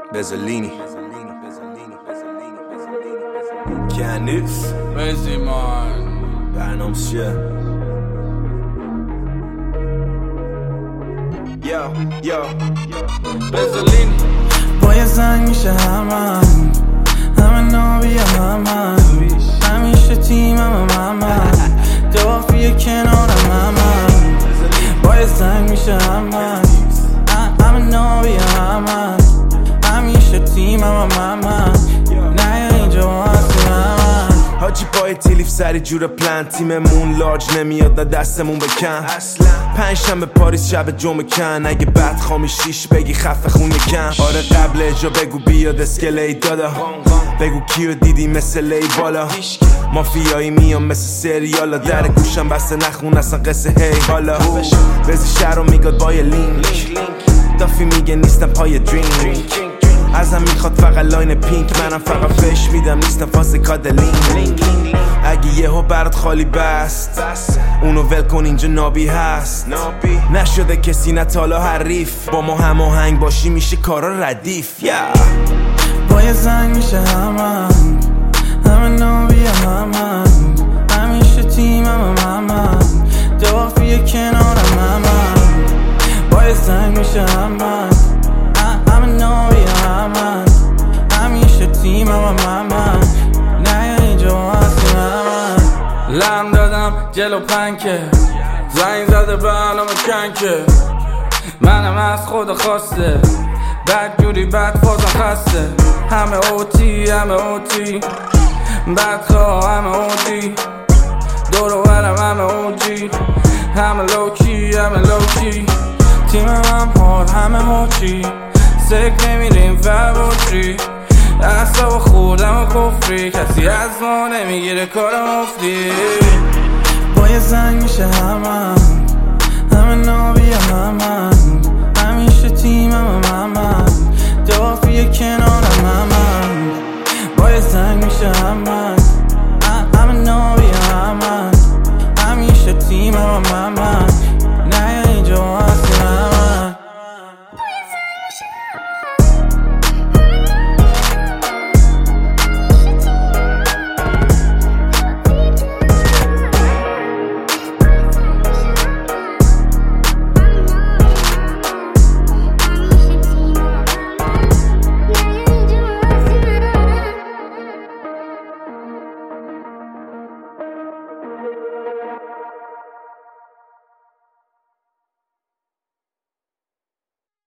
Bezzolini Canif بزیمان برنامه‌ش چیه؟ یا بزلین باید زنگ میشه همه نابی همه همیشه تیم همه دافیه کنار همه باید زنگ میشه همه نابی همه همیشه تیم همه نه اینجا هستی همه حاجی پای تلیف سری جور پلن تیممون لارج نمیاد نه دستمون بکن پنجشنبه پاریس شب جمعه کن اگه بد خامی شیش بگی خفه خون کن آره قبل اجا بگو بیاد اسکلی دادا بگو کیو دیدی مثل لی بالا مافیایی میام مثل سریالا در گوشم بسته نخون اصلا قصه هی حالا بزی شهر رو میگاد با یه لینک دافی میگه نیستم پای درینک ازم میخواد فقط لاین پینک منم فقط فش میدم نیستم فاز کادلین اگه یهو برات خالی بست اونو ول کن اینجا نابی هست نشده کسی نتالا حریف با ما هماهنگ باشی میشه کارا ردیف باید زنگ میشه همه نابی همه همیشه تیم همه دافیه کنار همه باید زنگ میشه همه نابی همه همیشه تیم همه نه اینجا هستی همه لم دادم جلو پنکه زنگ زده برنامه کنکه منم از خود خواسته بد جوری بد فازم خسته همه اوتی بدخواه همه اوتی دور و برم همه اوجی همه لوکی تیم هم هار همه هوچی سک نمیریم فربوچی اصلا خوردم و کفری کسی از ما نمیگیره کار مفتی باید زنگ میشه همه نابی همه